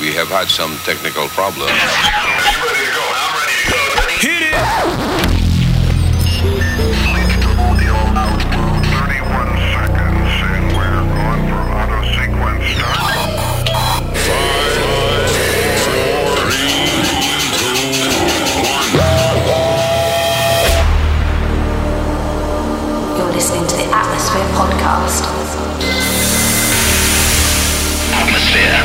We have had some technical problems. Hit it! 31 seconds and we're going for auto sequence start. 5, 4, 3, 2, 1. You're listening to the Atmosphere Podcast. Atmosphere.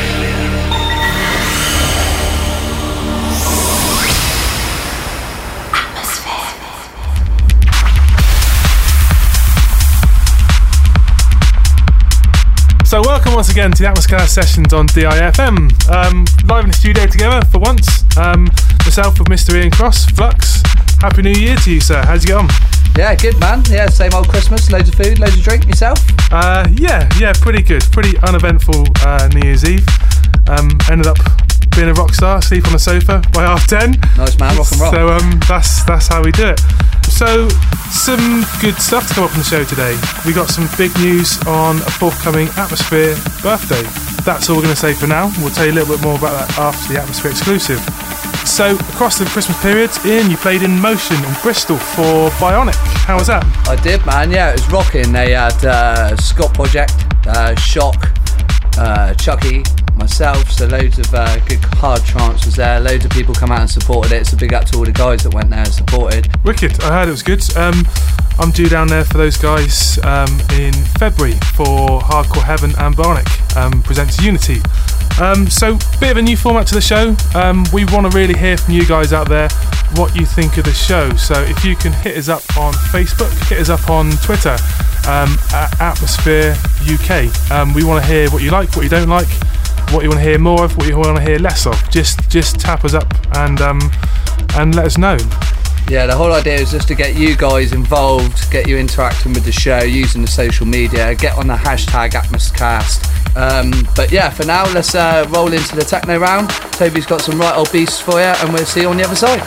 So welcome once again to the Atmosphere Sessions on DIFM. Live in the studio together for once. Myself with Mr. Ian Cross, Flux. Happy New Year to you, sir. How'd you get on? Yeah, good man. Yeah, same old Christmas. Loads of food, loads of drink. Yourself? Yeah, pretty good. Pretty uneventful New Year's Eve. Ended up being a rock star, sleep on the sofa by 10:30. Nice man, rock and roll. So that's how we do it. So some good stuff to come up on the show today. We got some big news on a forthcoming Atmosphere birthday. That's all we're going to say for now. We'll tell you a little bit more about that after the Atmosphere exclusive. So across the Christmas period, Ian, you played in Motion in Bristol for Bionic. How was that? I did, man. Yeah, it was rocking. They had Scott Project, Shock, Chucky, myself, so loads of good hard trance was there. Loads of people come out and supported it. So big up to all the guys that went there and supported. Wicked. I heard it was good. I'm due down there for those guys in February for Hardcore Heaven and Bionic presents Unity. So bit of a new format to the show. We want to really hear from you guys out there what you think of the show. So if you can hit us up on Facebook, hit us up on Twitter at Atmosphere UK. We want to hear what you like, what you don't like, what you want to hear more of, what you want to hear less of. Just tap us up and let us know. Yeah, the whole idea is just to get you guys involved, get you interacting with the show, using the social media, get on the hashtag Atmoscast. But yeah, for now, let's roll into the techno round. Toby's got some right old beasts for you, and we'll see you on the other side.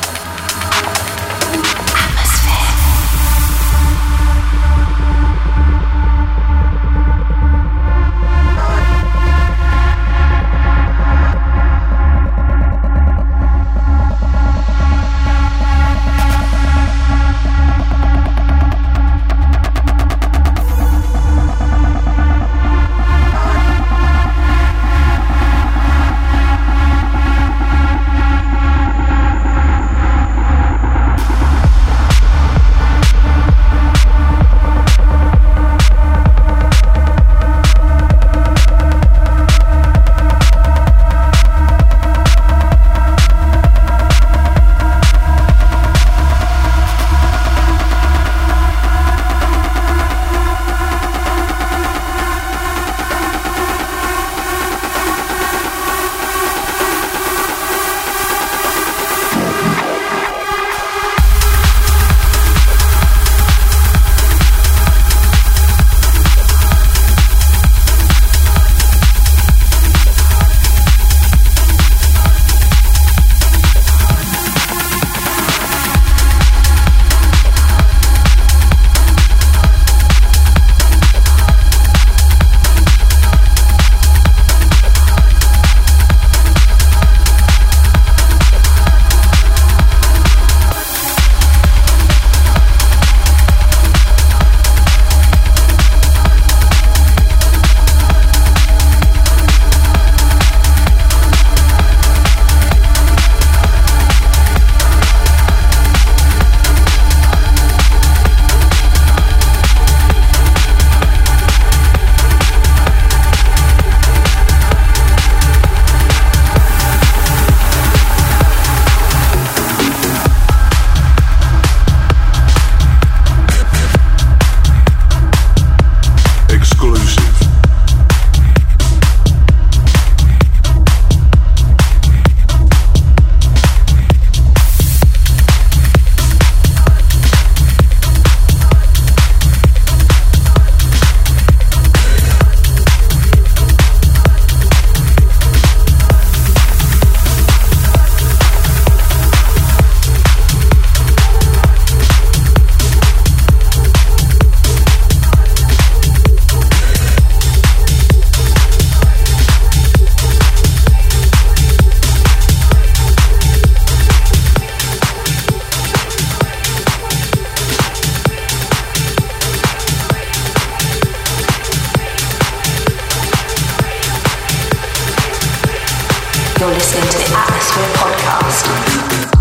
You're listening to the Atmosphere Podcast.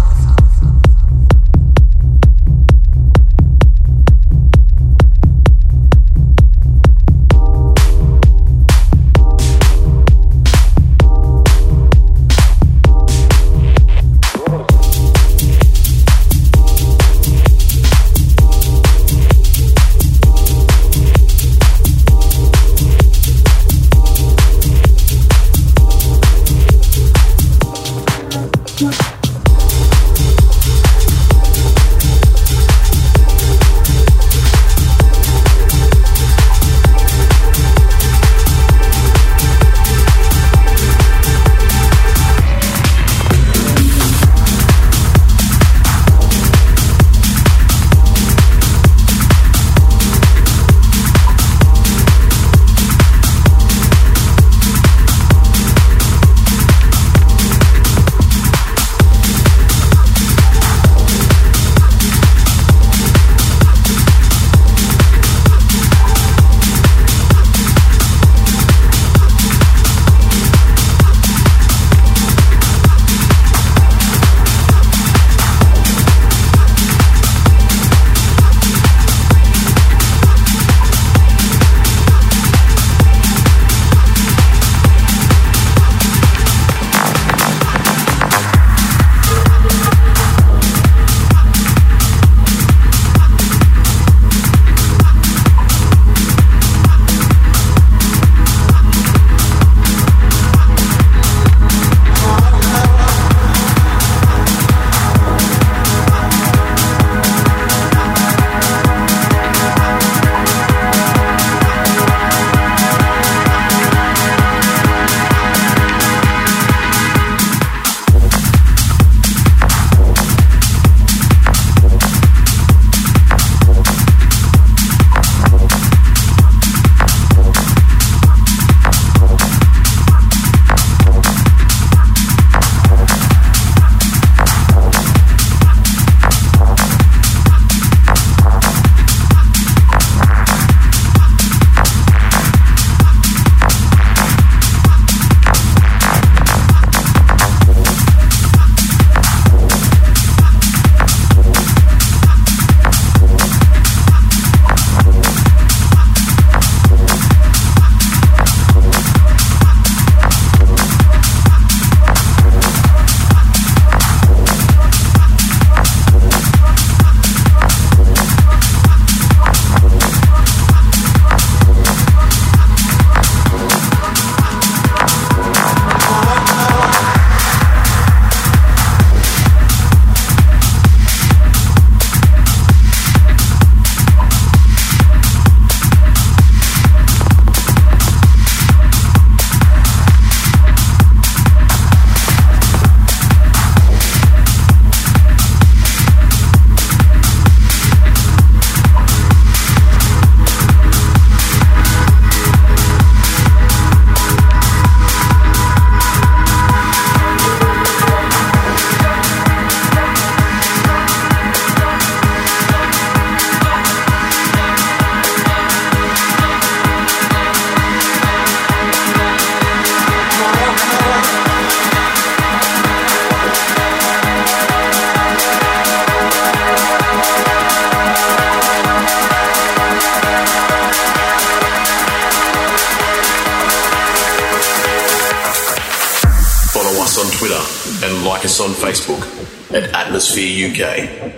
and like us on Facebook at Atmosphere UK.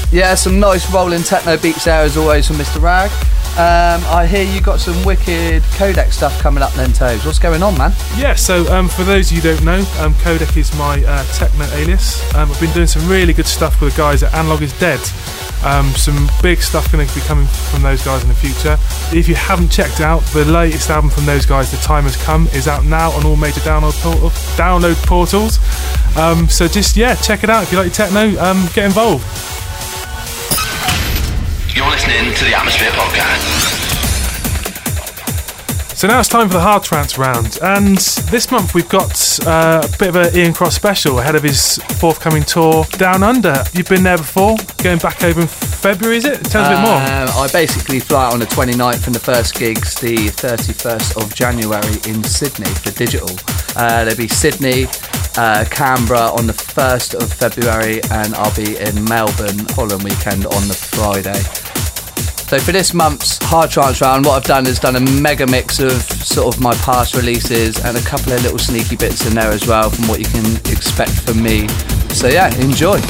Yeah, some nice rolling techno beats there as always from Mr. Rag. I hear you got some wicked Codec stuff coming up then, Toes. What's going on, man? Yeah, so for those of you who don't know, Codec is my techno alias. I've been doing some really good stuff with the guys at Analog Is Dead. Some big stuff going to be coming from those guys in the future. If you haven't checked out, the latest album from those guys, The Time Has Come, is out now on all major download portals. So just, check it out. If you like techno, get involved. You're listening to the Atmosphere Podcast. So now it's time for the Hard Trance round, and this month we've got a bit of an Ian Cross special ahead of his forthcoming tour Down Under. You've been there before, going back over in February, is it? Tell us a bit more. I basically fly out on the 29th and the first gig's the 31st of January in Sydney for Digital. There'll be Sydney, Canberra on the 1st of February, and I'll be in Melbourne following weekend on the Friday. So for this month's Hard Trance round, what I've done is done a mega mix of sort of my past releases and a couple of little sneaky bits in there as well from what you can expect from me. So yeah, enjoy.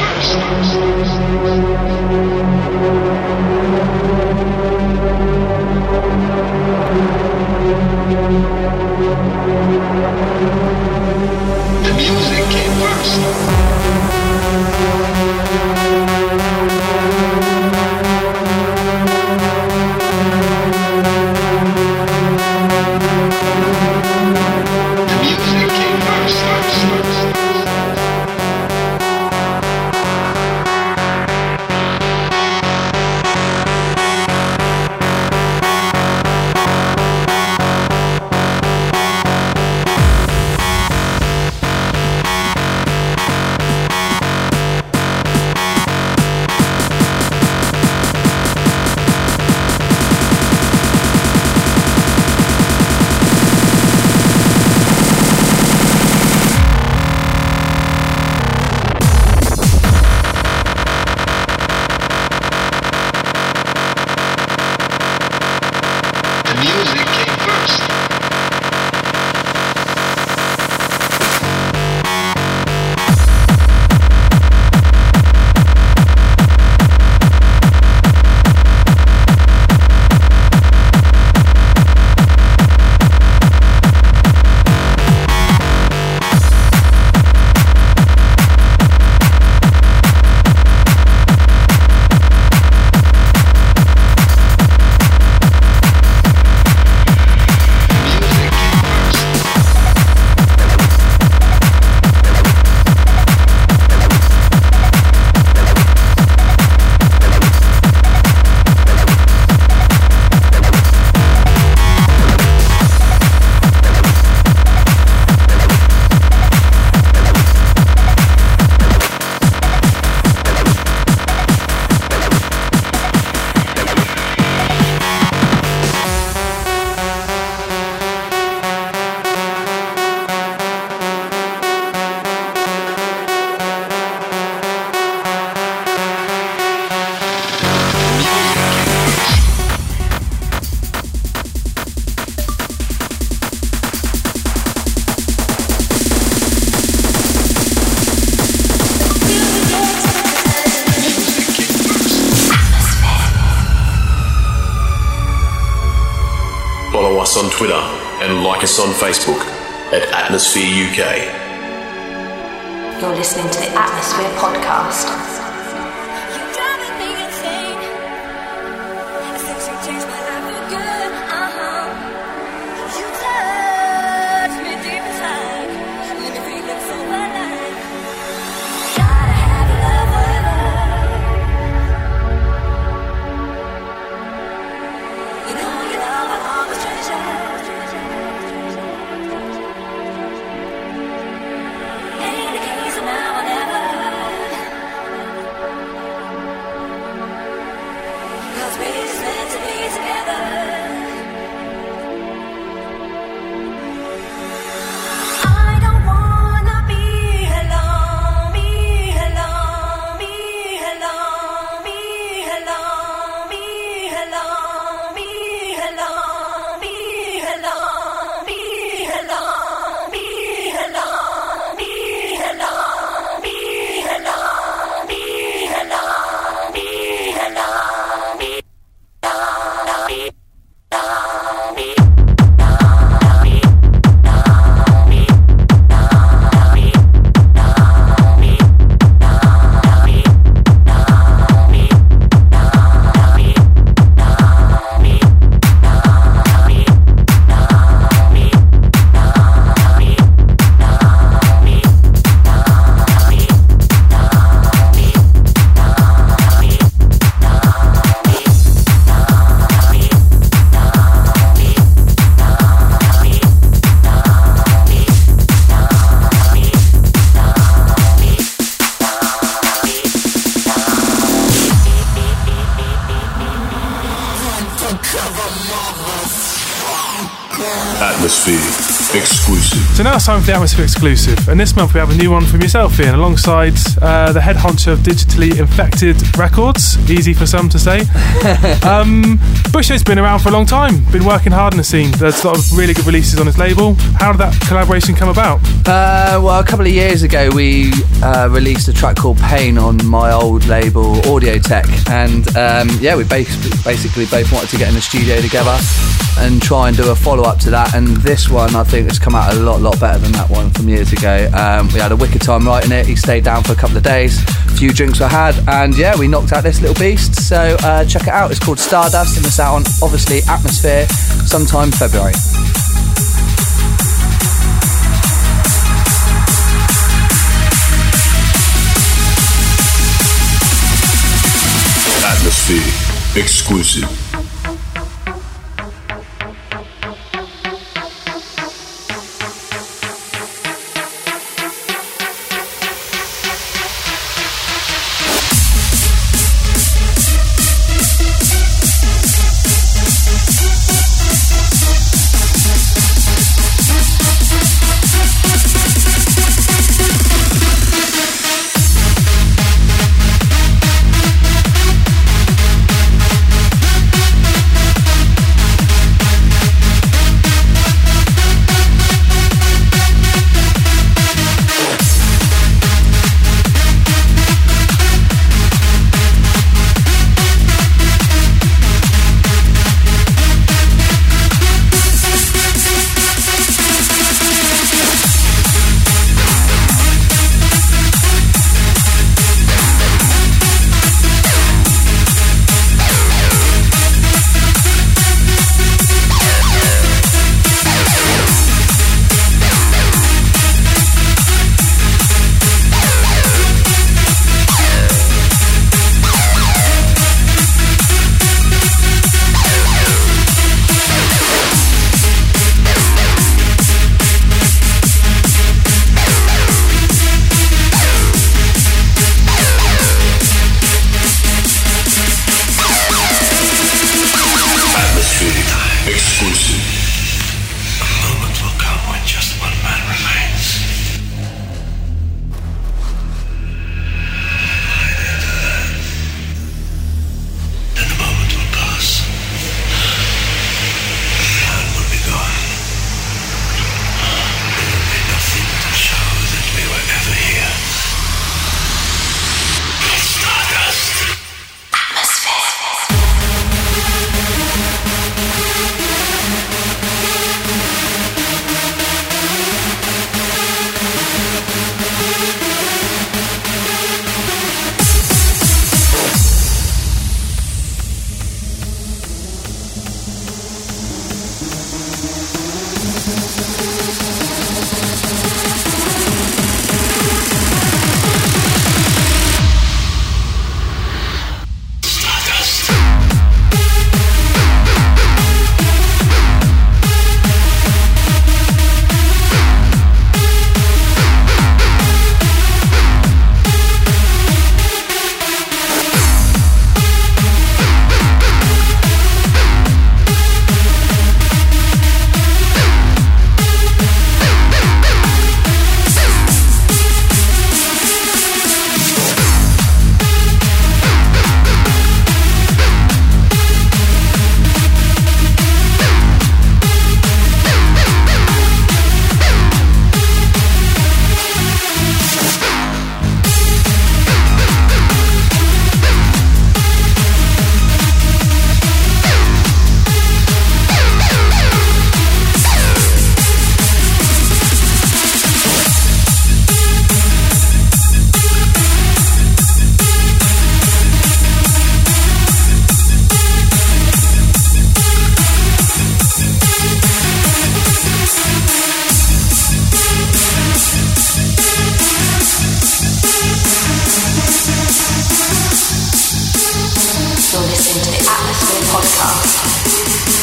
The music came first. Follow us on Twitter and like us on Facebook at Atmosphere UK. You're listening to the Atmosphere Podcast. Ain't the case now or never. exclusive. So now it's time for the Atmosphere exclusive, and this month we have a new one from yourself, Ian, alongside the head honcho of Digitally Infected Records. Easy for some to say. Busho's been around for a long time, been working hard in the scene. There's a lot of really good releases on his label. How did that collaboration come about? Well, a couple of years ago we released a track called Pain on my old label Audio Tech, and we basically both wanted to get in the studio together and try and do a follow-up to that, and this one I think has come out a lot better than that one from years ago. We had a wicked time writing it. He stayed down for a couple of days, a few drinks were had, and we knocked out this little beast. So check it out. It's called Stardust, and it's out on obviously Atmosphere sometime February. Atmosphere exclusive.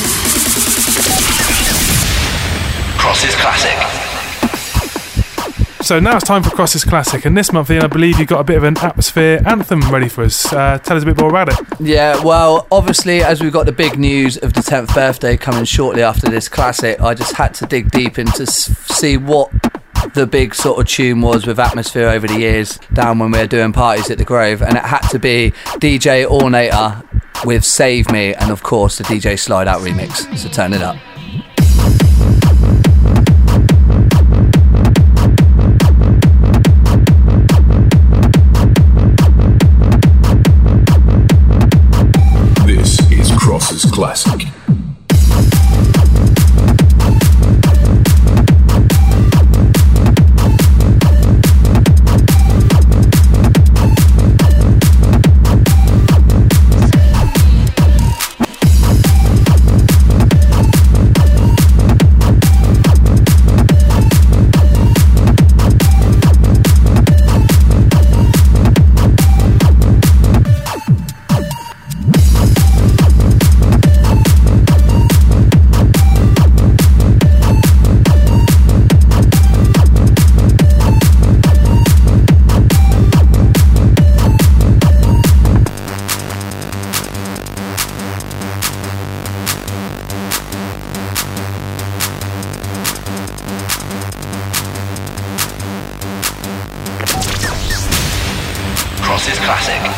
Cross's Classic. So now it's time for Cross's Classic, and this month, Ian, I believe you've got a bit of an Atmosphere anthem ready for us. Tell us a bit more about it. Yeah, well, obviously, as we've got the big news of the 10th birthday coming shortly after this classic, I just had to dig deep into see what the big sort of tune was with Atmosphere over the years, down when we were doing parties at the Grove, and it had to be DJ Ornator with Save Me, and of course the DJ Slide Out remix, so turn it up. This is Cross's Classic. Cross's Classic.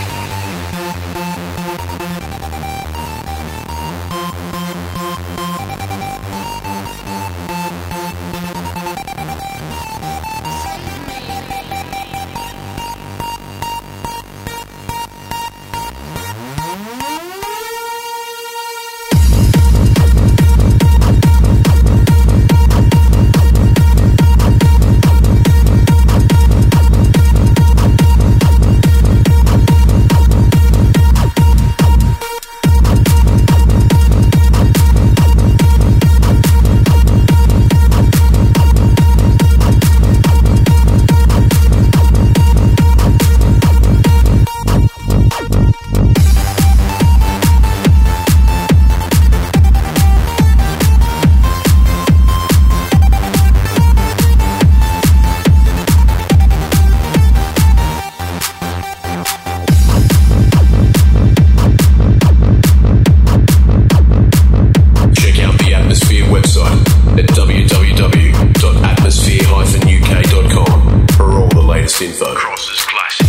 Info. Cross's Classic.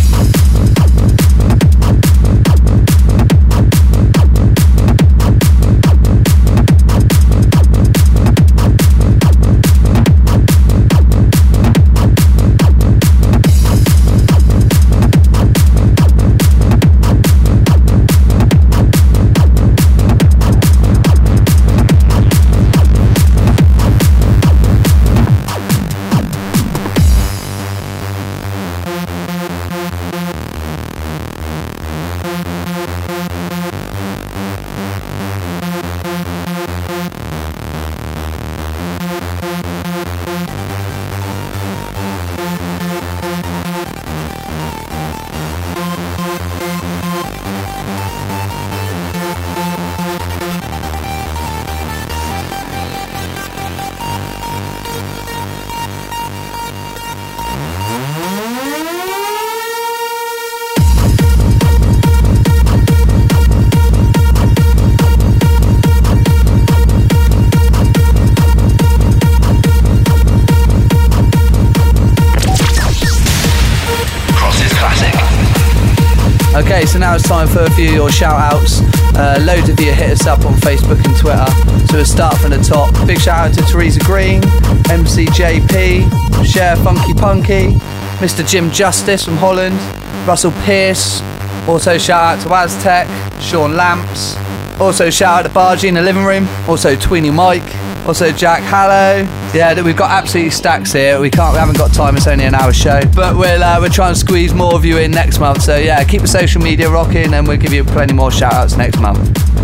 Okay, so now it's time for a few of your shout-outs. Loads of you hit us up on Facebook and Twitter. So we'll start from the top. Big shout-out to Teresa Green, MCJP, Cher Funky Punky, Mr. Jim Justice from Holland, Russell Pierce. Also shout-out to Aztec, Sean Lamps. Also shout-out to Bargy in the living room. Also Tweeny Mike. Also Jack Hallow. Yeah, we've got absolutely stacks here. We haven't got time, it's only an hour show. But we'll try and squeeze more of you in next month. So yeah, keep the social media rocking and we'll give you plenty more shout outs next month.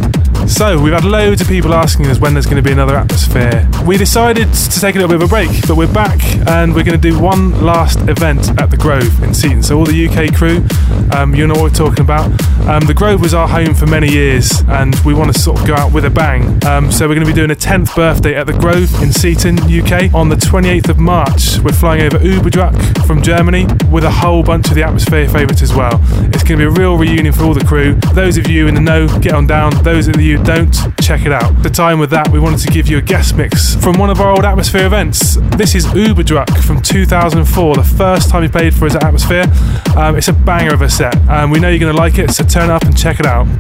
So, we've had loads of people asking us when there's going to be another Atmosphere. We decided to take a little bit of a break, but we're back and we're going to do one last event at the Grove in Seaton. So all the UK crew, you know what we're talking about. The Grove was our home for many years and we want to sort of go out with a bang. So we're going to be doing a 10th birthday at the Grove in Seaton, UK on the 28th of March. We're flying over Uberdruck from Germany with a whole bunch of the Atmosphere favourites as well. It's going to be a real reunion for all the crew. Those of you in the know, get on down. Those of you who don't, check it out. The time with that, we wanted to give you a guest mix from one of our old Atmosphere events. This is Uberdruck from 2004, the first time he played for us at Atmosphere. It's a banger of a set. We know you're going to like it, so turn up and check it out.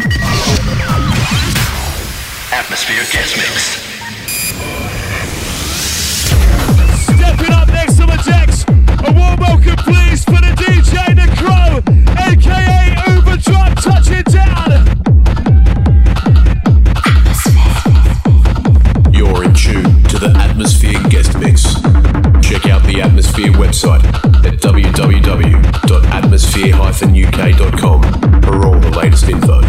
Atmosphere guest mix. Stepping up next to the decks, a warm welcome please for the DJ The Crow, aka Uberdruck, touching down. You're in tune to the Atmosphere guest mix. Check out the Atmosphere website at www.atmosphere-uk.com for all the latest info.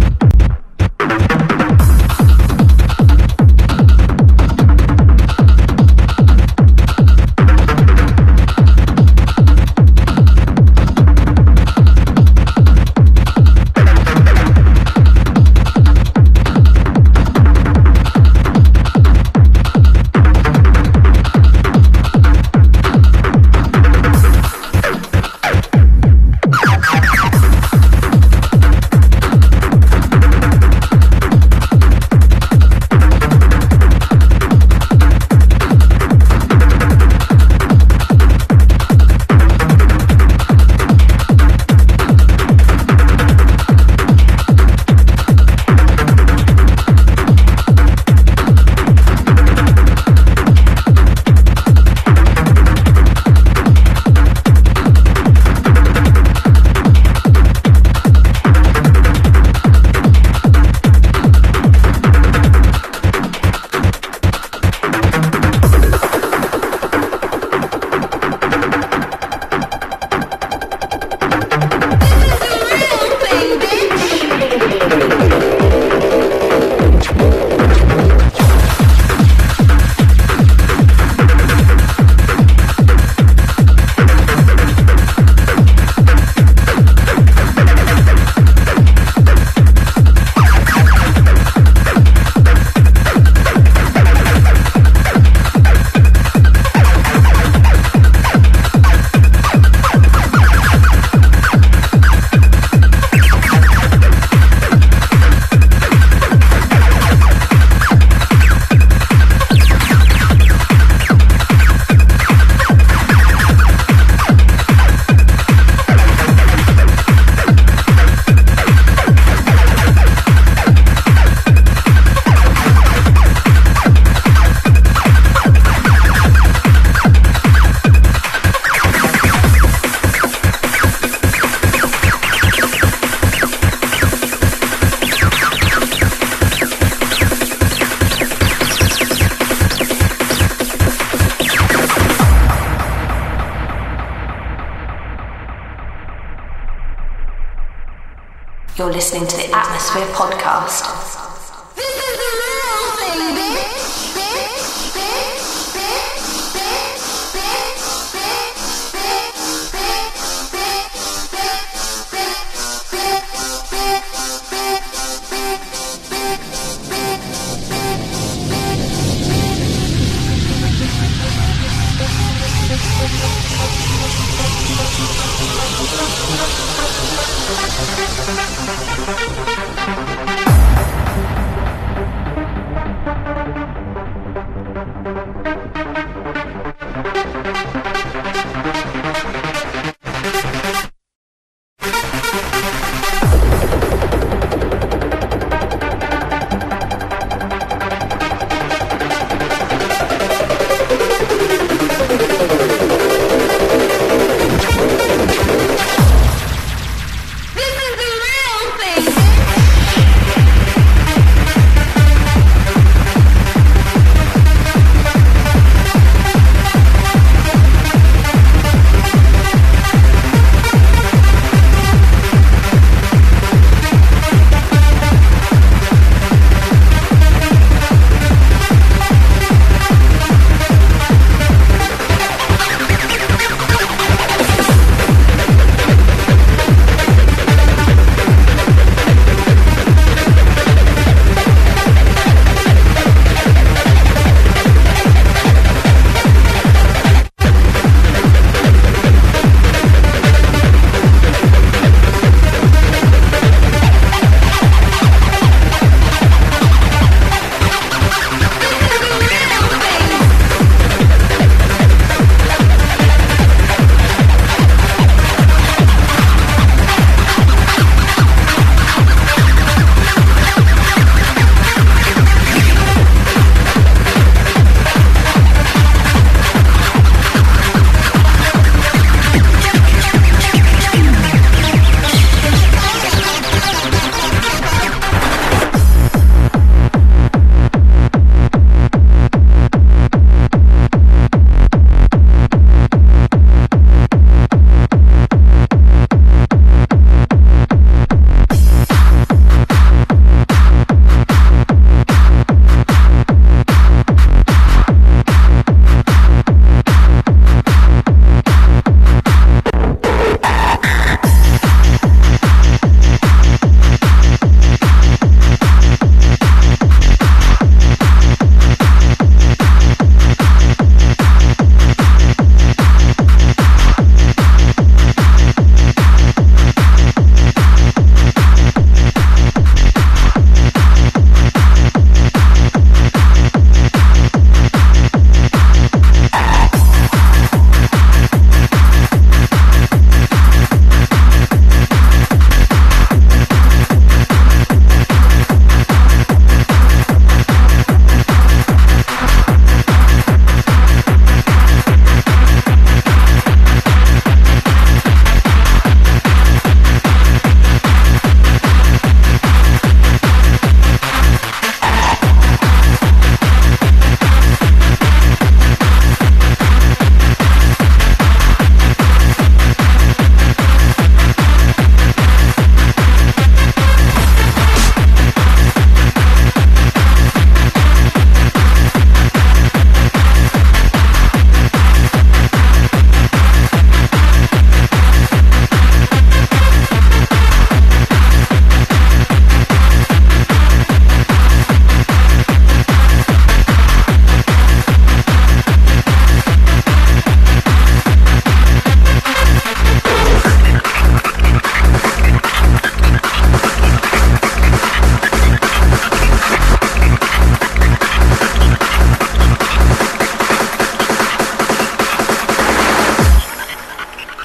You're listening to the Atmosphere Podcast.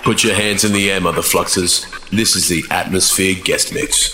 Put your hands in the air, mother fluxers. This is the Atmosphere Guest Mix.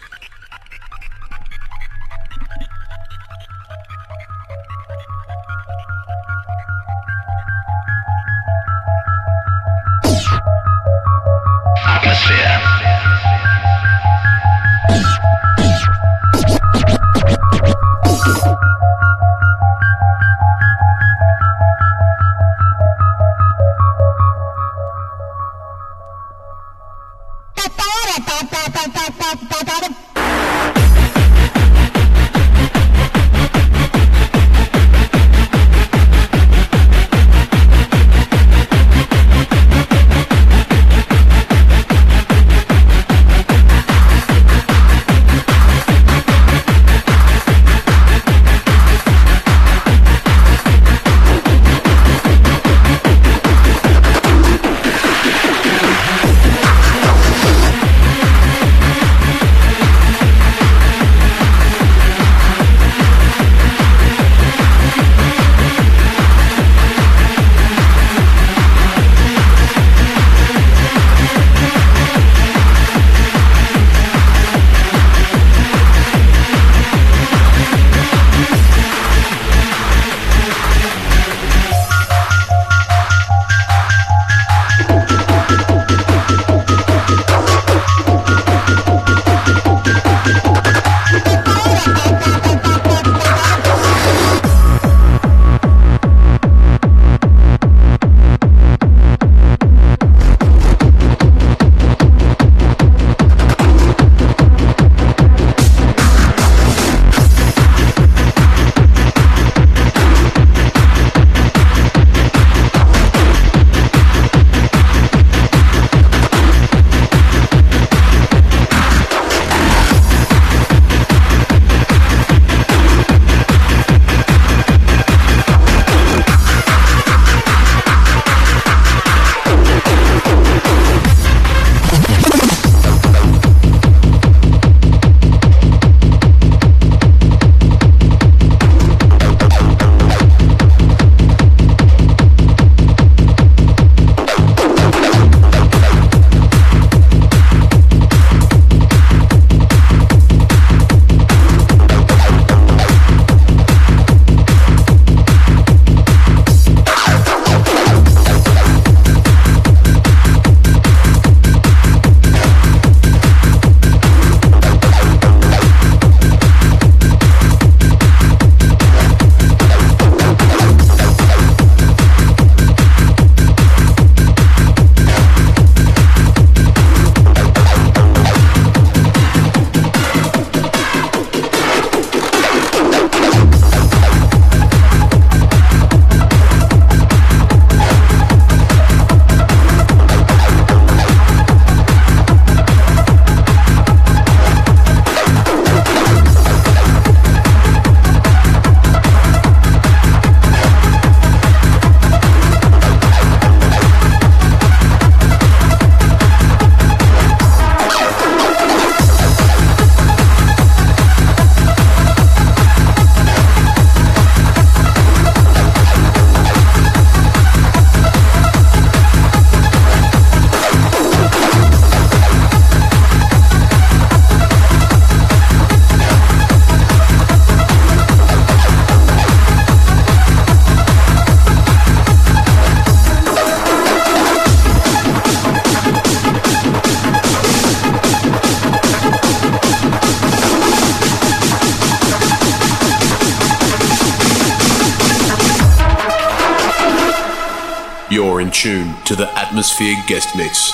You're in tune to the Atmosphere Guest Mix.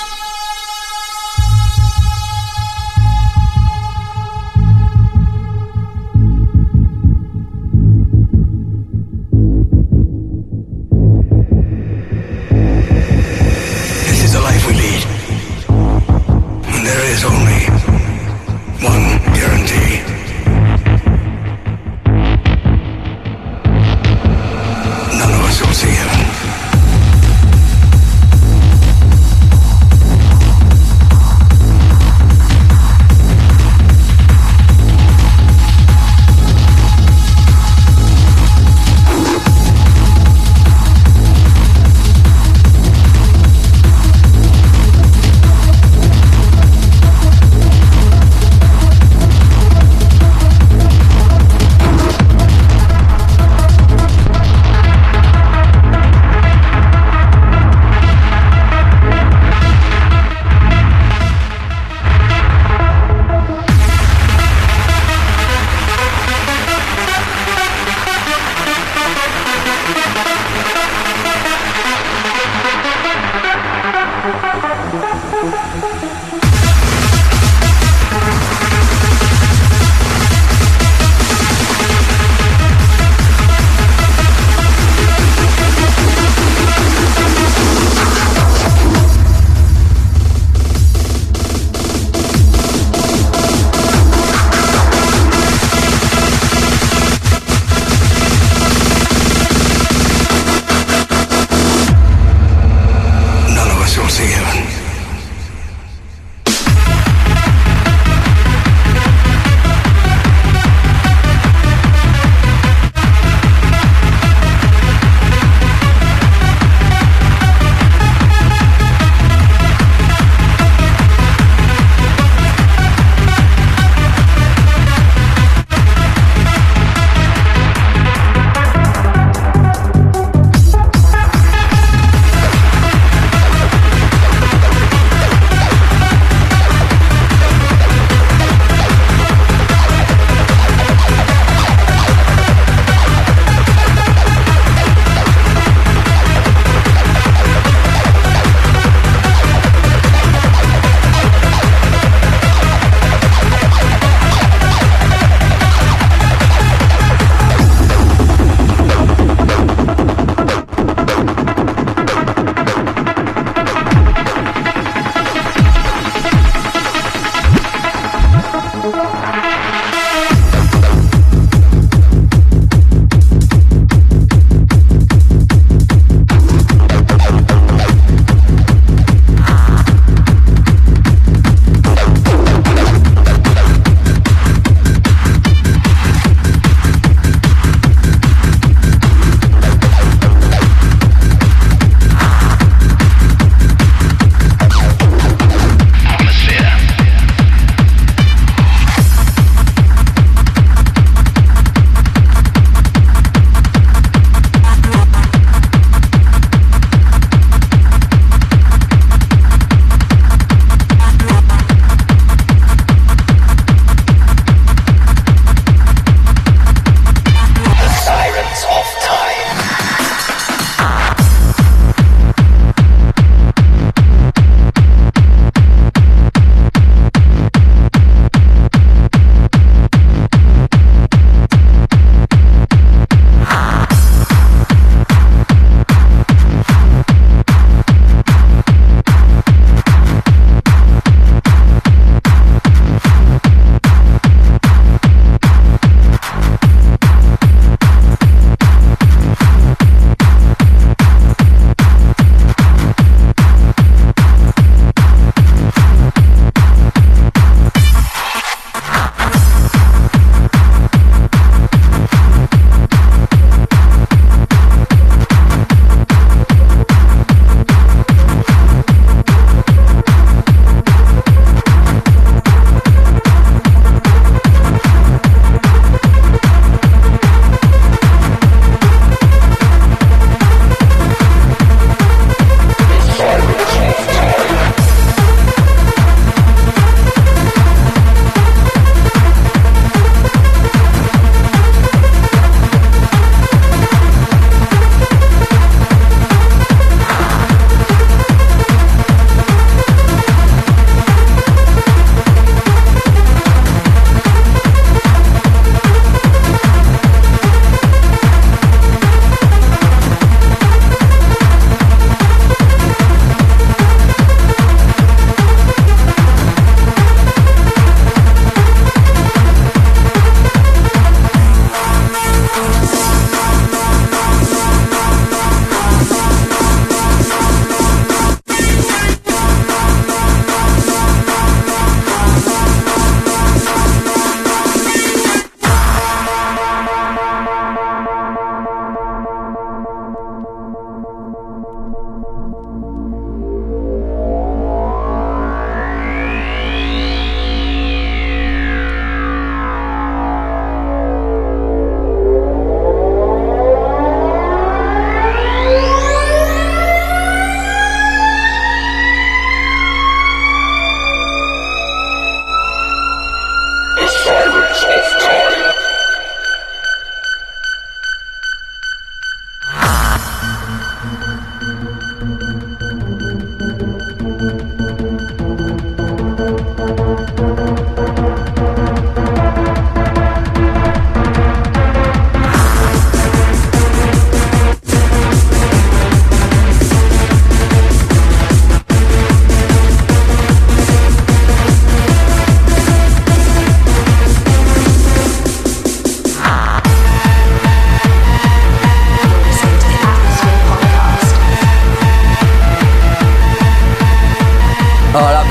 This is the life we lead. And there is only one guarantee. None of us will see heaven. you'll see heaven.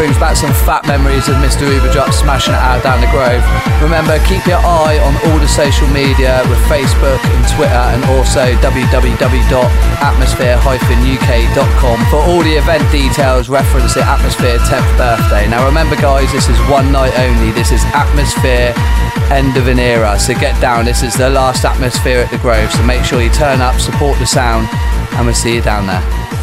brings back some fat memories of Mr. Uberdrop smashing it out down the Grove. Remember, keep your eye on all the social media with Facebook and Twitter, and also www.atmosphere-uk.com for all the event details reference the Atmosphere 10th birthday. Now remember guys, this is one night only. This is Atmosphere, end of an era. So get down, this is the last Atmosphere at the Grove. So make sure you turn up, support the sound, and we'll see you down there.